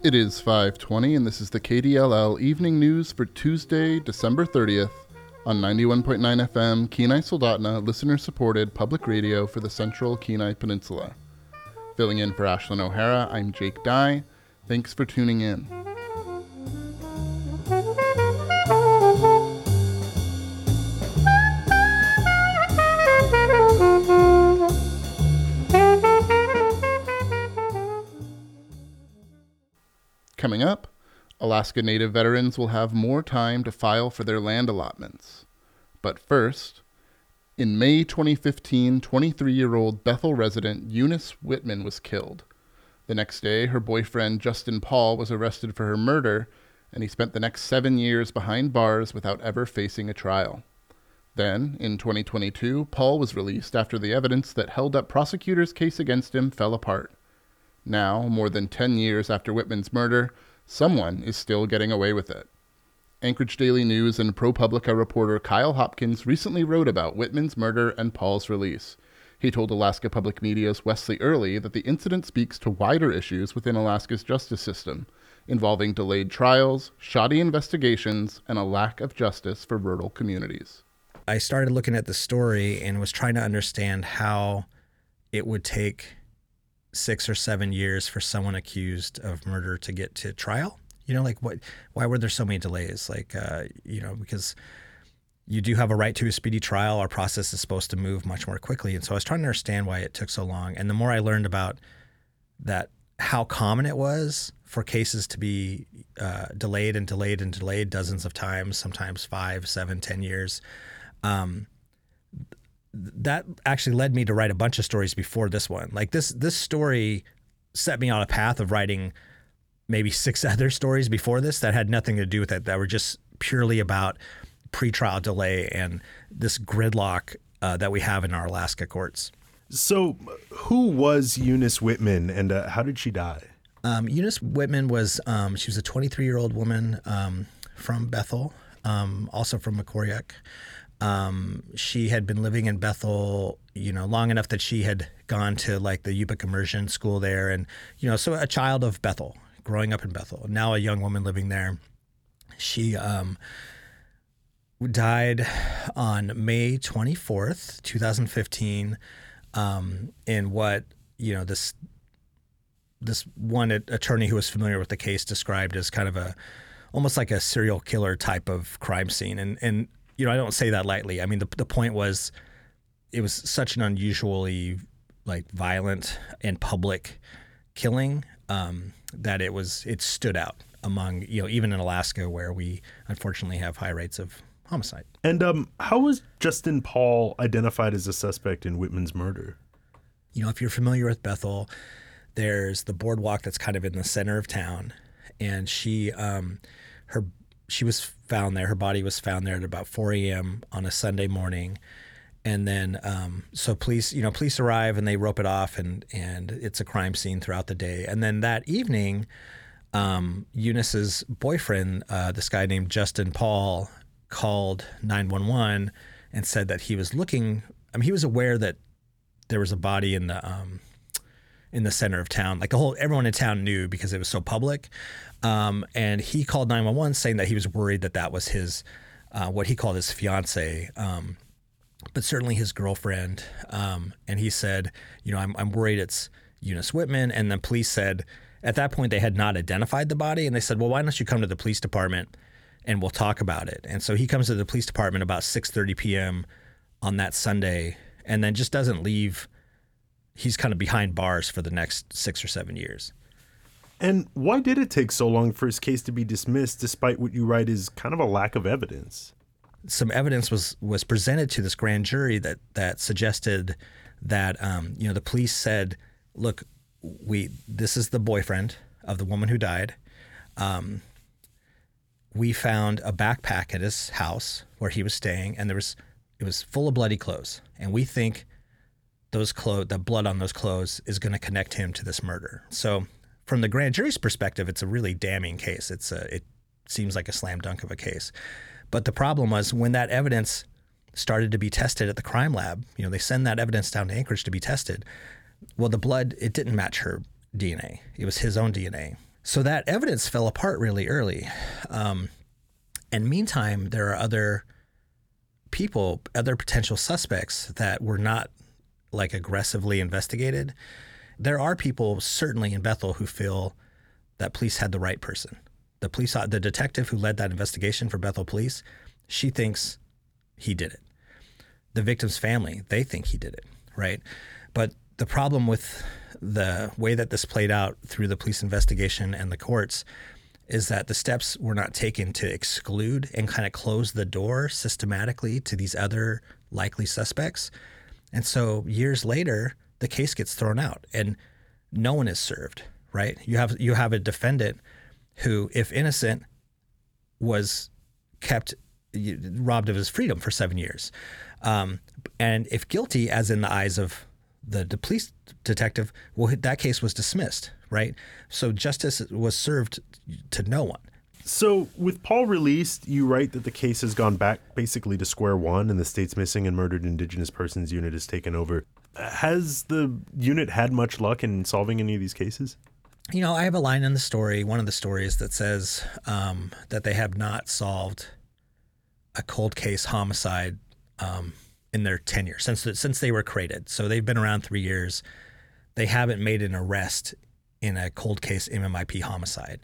It is 5:20, and this is the KDLL Evening News for Tuesday, December 30th on 91.9 FM, Kenai Soldotna, listener-supported public radio for the Central Kenai Peninsula. Filling in for Ashlyn O'Hara, I'm Jake Dye. Thanks for tuning in. Coming up, Alaska Native veterans will have more time to file for their land allotments. But first, in May 2015, 23-year-old Bethel resident Eunice Whitman was killed. The next day, her boyfriend Justin Paul was arrested for her murder, and he spent the next 7 years behind bars without ever facing a trial. Then, in 2022, Paul was released after the evidence that held up prosecutors' case against him fell apart. Now, more than 10 years after Whitman's murder, someone is still getting away with it. Anchorage Daily News and ProPublica reporter Kyle Hopkins recently wrote about Whitman's murder and Paul's release. He told Alaska Public Media's Wesley Early that the incident speaks to wider issues within Alaska's justice system, involving delayed trials, shoddy investigations, and a lack of justice for rural communities. I started looking at the story and was trying to understand how it would take 6 or 7 years for someone accused of murder to get to trial. Why were there so many delays? Because you do have a right to a speedy trial. Our process is supposed to move much more quickly. And so I was trying to understand why it took so long. And the more I learned about that, how common it was for cases to be delayed and delayed and delayed dozens of times, sometimes 5, 7, 10 years, that actually led me to write a bunch of stories before this one. Like this story set me on a path of writing maybe 6 other stories before this that had nothing to do with it, that were just purely about pretrial delay and this gridlock that we have in our Alaska courts. So who was Eunice Whitman, and how did she die? Eunice Whitman was, she was a 23-year-old woman from Bethel, also from Macoriac. She had been living in Bethel, long enough that she had gone to like the Yupik immersion school there. And, so a child of Bethel, growing up in Bethel, now a young woman living there. She died on May 24th, 2015, in what, this one attorney who was familiar with the case described as kind of almost like a serial killer type of crime scene. And I don't say that lightly. I mean, the point was, it was such an unusually violent and public killing that it stood out among, even in Alaska, where we unfortunately have high rates of homicide. And how was Justin Paul identified as a suspect in Whitman's murder? If you're familiar with Bethel, there's the boardwalk that's kind of in the center of town, and she was found there. Her body was found there at about 4 a.m. on a Sunday morning. And then, so police arrive and they rope it off, and it's a crime scene throughout the day. And then that evening, Eunice's boyfriend, this guy named Justin Paul, called 911 and said that he was he was aware that there was a body in the center of town. Everyone in town knew because it was so public. And he called 911 saying that he was worried that was his, what he called his fiance, but certainly his girlfriend. And he said, I'm worried it's Eunice Whitman. And the police said, at that point, they had not identified the body. And they said, well, why don't you come to the police department and we'll talk about it. And so he comes to the police department about 6:30 p.m. on that Sunday, and then just doesn't leave. He's kind of behind bars for the next 6 or 7 years. And why did it take so long for his case to be dismissed, despite what you write is kind of a lack of evidence? Some evidence was presented to this grand jury that suggested that the police said, look, this is the boyfriend of the woman who died. We found a backpack at his house where he was staying, and it was full of bloody clothes, and we think the blood on those clothes is going to connect him to this murder. So from the grand jury's perspective, it's a really damning case. It seems like a slam dunk of a case. But the problem was, when that evidence started to be tested at the crime lab, they send that evidence down to Anchorage to be tested. Well, the blood, it didn't match her DNA. It was his own DNA. So that evidence fell apart really early. And meantime, there are other people, other potential suspects that were not like aggressively investigated. There are people certainly in Bethel who feel that police had the right person. The detective who led that investigation for Bethel Police, she thinks he did it. The victim's family, they think he did it, right? But the problem with the way that this played out through the police investigation and the courts is that the steps were not taken to exclude and kind of close the door systematically to these other likely suspects. And so years later, the case gets thrown out and no one is served, right? You have a defendant who, if innocent, was kept robbed of his freedom for 7 years. And if guilty, as in the eyes of the police detective, well, that case was dismissed, right? So justice was served to no one. So with Paul released, you write that the case has gone back basically to square one and the state's missing and murdered Indigenous persons unit has taken over. Has the unit had much luck in solving any of these cases? You know, I have a line in the story, one of the stories, that says that they have not solved a cold case homicide in their tenure since they were created. So they've been around 3 years. They haven't made an arrest in a cold case MMIP homicide,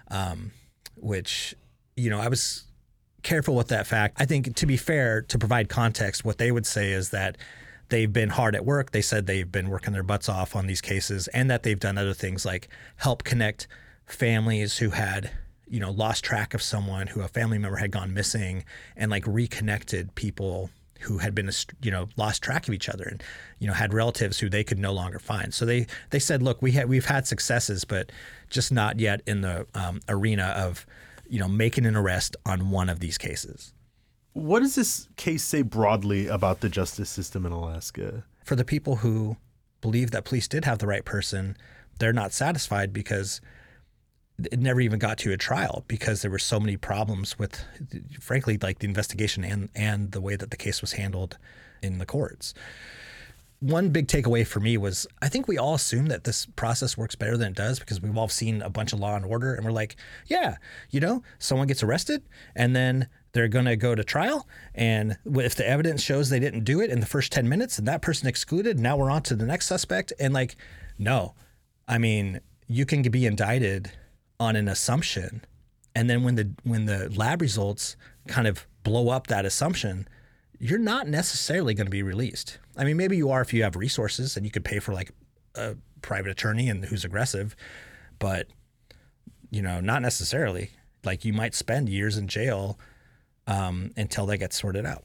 which, you know, I was careful with that fact. I think, to be fair, to provide context, what they would say is that they've been hard at work. They said they've been working their butts off on these cases and that they've done other things like help connect families who had, you know, lost track of someone, who a family member had gone missing, and like reconnected people who had been, you know, lost track of each other and, you know, had relatives who they could no longer find. So they said, look, we've had successes, but just not yet in the arena of, you know, making an arrest on one of these cases. What does this case say broadly about the justice system in Alaska? For the people who believe that police did have the right person, they're not satisfied because it never even got to a trial because there were so many problems with, frankly, like the investigation and the way that the case was handled in the courts. One big takeaway for me was I think we all assume that this process works better than it does because we've all seen a bunch of Law and Order and we're like, yeah, you know, someone gets arrested and then they're going to go to trial. And if the evidence shows they didn't do it in the first 10 minutes and that person excluded, now we're on to the next suspect. And like, no, I mean, you can be indicted on an assumption. And then when the lab results kind of blow up that assumption, you're not necessarily going to be released. I mean, maybe you are if you have resources and you could pay for like a private attorney and who's aggressive, but, you know, not necessarily. Like you might spend years in jail until they get sorted out.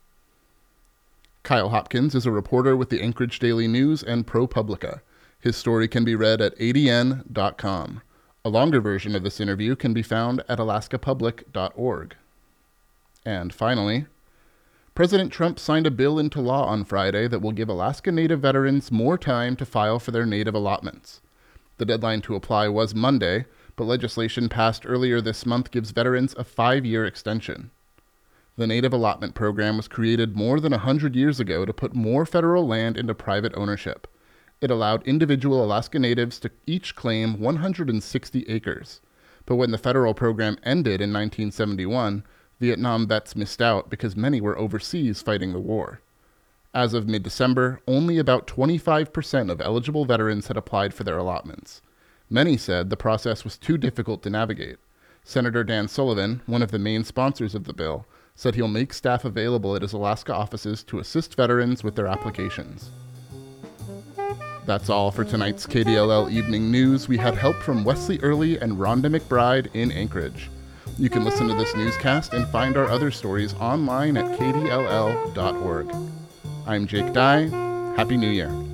Kyle Hopkins is a reporter with the Anchorage Daily News and ProPublica. His story can be read at adn.com. A longer version of this interview can be found at alaskapublic.org. And finally, President Trump signed a bill into law on Friday that will give Alaska Native veterans more time to file for their Native allotments. The deadline to apply was Monday, but legislation passed earlier this month gives veterans a 5-year extension. The Native Allotment Program was created more than 100 years ago to put more federal land into private ownership. It allowed individual Alaska Natives to each claim 160 acres. But when the federal program ended in 1971, Vietnam vets missed out because many were overseas fighting the war. As of mid-December, only about 25% of eligible veterans had applied for their allotments. Many said the process was too difficult to navigate. Senator Dan Sullivan, one of the main sponsors of the bill, said he'll make staff available at his Alaska offices to assist veterans with their applications. That's all for tonight's KDLL Evening News. We had help from Wesley Early and Rhonda McBride in Anchorage. You can listen to this newscast and find our other stories online at kdll.org. I'm Jake Dye. Happy New Year.